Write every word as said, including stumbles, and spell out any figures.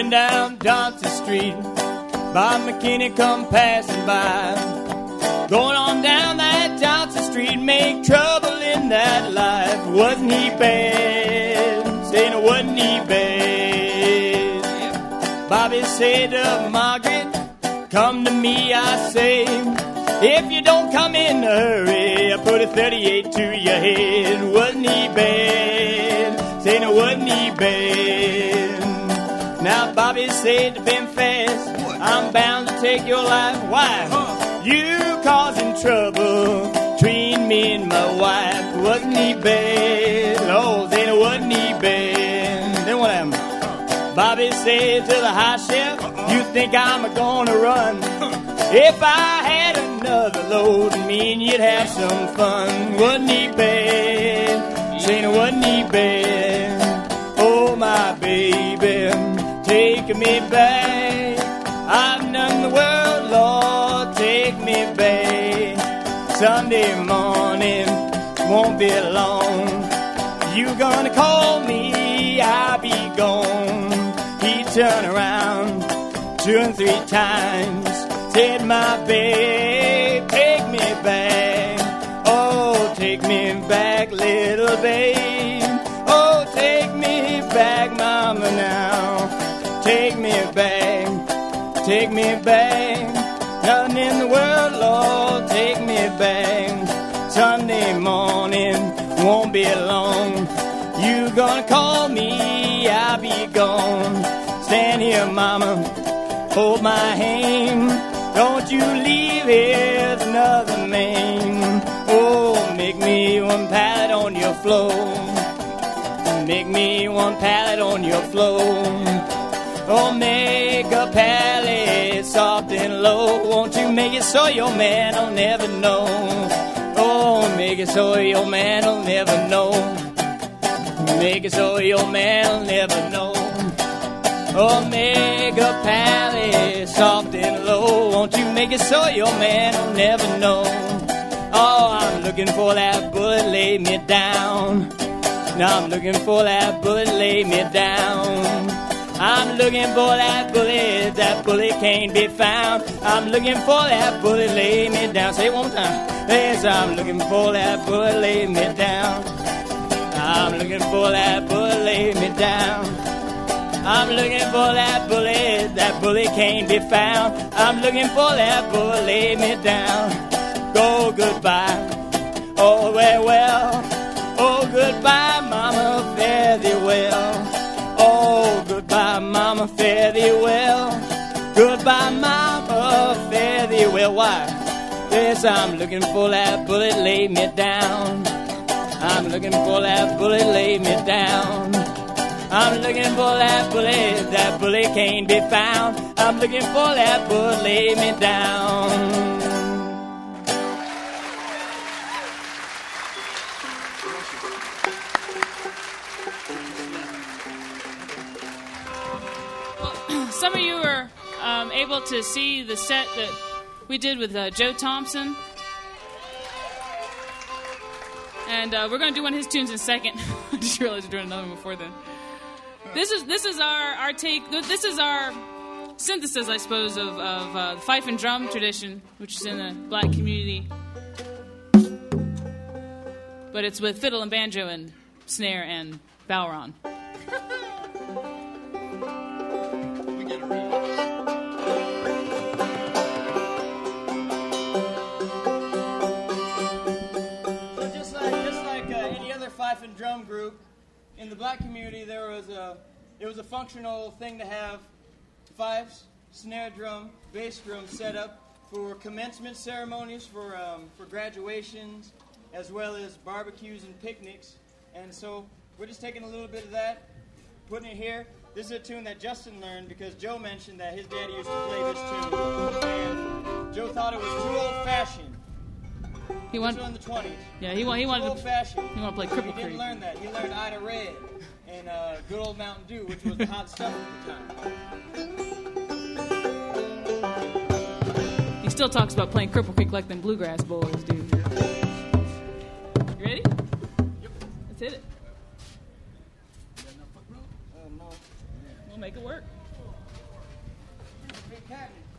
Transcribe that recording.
Went down Johnson Street, Bob McKinney come passing by. Going on down that Johnson Street, make trouble in that life. Wasn't he bad? Saying wasn't he bad? Bobby said to Margaret, come to me, I say. If you don't come in a hurry, I put a thirty-eight to your head. Wasn't he bad? Saying wasn't he bad? Now Bobby said to Ben Fast, I'm bound to take your life. Why? You causing trouble between me and my wife. Wasn't he bad? Oh, then wasn't he bad? Then what happened? Bobby said to the high chef, you think I'm gonna run? If I had another load, me and you'd have some fun. Wasn't he bad? Saying wasn't he bad? Oh, my baby, take me back. I've done the world, Lord, take me back. Sunday morning won't be long. You gonna call me, I'll be gone. He turned around two and three times, said, my babe, take me back. Oh, take me back, little babe. Oh, take me back, mama, now. Take me back, take me back. Nothing in the world, Lord, take me back. Sunday morning won't be long. You gonna call me, I'll be gone. Stand here, mama, hold my hand. Don't you leave here with another man. Oh, make me one pallet on your floor. Make me one pallet on your floor. Oh, make a pallet soft and low. Won't you make it so your man will never know? Oh, make it so your man will never know. Make it so your man will never know. Oh, make a pallet soft and low. Won't you make it so your man will never know? Oh, I'm looking for that bullet, lay me down. Now I'm looking for that bullet, lay me down. I'm looking for that bullet, that bullet can't be found. I'm looking for that bullet, lay me down. Say it one more time. Yes, I'm looking for that bullet, lay me down. I'm looking for that bullet, lay me down. I'm looking for that bullet, that bullet can't be found. I'm looking for that bullet, lay me down. Go goodbye, oh well, well. Oh goodbye, mama, fare thee well. Oh goodbye, mama, fare thee well. Goodbye, mama, fare thee well. Why? Yes, I'm looking for that bullet, lay me down. I'm looking for that bullet, lay me down. I'm looking for that bullet, that bullet can't be found. I'm looking for that bullet, lay me down. Well, some of you are um, able to see the set that we did with uh, Joe Thompson. And uh, we're going to do one of his tunes in a second. I just realized we're doing another one before then. This is this is our, our take. This is our synthesis, I suppose, of, of uh, the fife and drum tradition, which is in the black community. But it's with fiddle and banjo and snare and bowron. We get a read. So just like just like uh, any other fife and drum group. In the black community, there was a it was a functional thing to have fifes, snare drum, bass drum set up for commencement ceremonies, for um, for graduations, as well as barbecues and picnics. And so we're just taking a little bit of that, putting it here. This is a tune that Justin learned because Joe mentioned that his daddy used to play this tune, and Joe thought it was too old-fashioned. He This wanted, was in the twenties. yeah, he, wa- he wanted Old to, fashioned. he wanted to play So Cripple he didn't Creek. learn that. He learned Ida Red and uh, good old Mountain Dew, which was the hot stuff at the time. He still talks about playing Cripple Creek like them bluegrass boys do. You ready? Yep. Let's hit it. You got enough foot room? Oh, no. We'll make it work. cabinet.